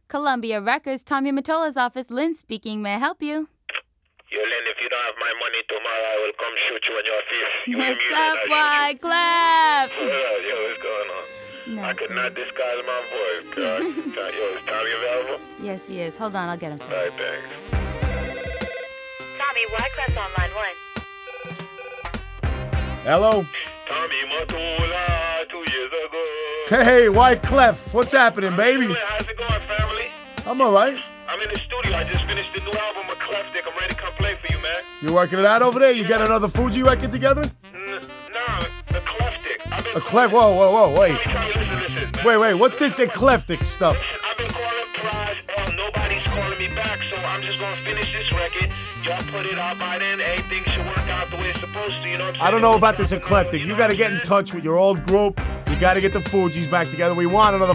Columbia Records, Tommy Mottola's office. Lynn speaking. May I help you? Yo, Len, if you don't have my money tomorrow, I will come shoot you in your face. What's up, Wyclef? Yo, what's going on? No, I could not disguise my voice, God. Yo, is Tommy available? Yes, he is. Hold on, I'll get him. All right, thanks. Tommy, Wyclef's on line 1. Hello? Tommy Mottola, 2 years ago. Hey, Wyclef. What's happening, baby? How's it going, family? I'm all right. I'm in the studio. I just finished the new album of Cleftic. I'm ready to come play for you, man. You working it out over there? You got another Fuji record together? Nah, the Cleftic. Whoa, wait. Tommy, listen. Wait, what's this eclectic stuff? I've been calling Plies. Nobody's calling me back, so I'm just going to finish this record. Y'all put it out by then. Everything should work out the way it's supposed to, you know what I'm saying? I don't know about this eclectic. You got to get in touch with your old group. You got to get the Fugees back together. We want another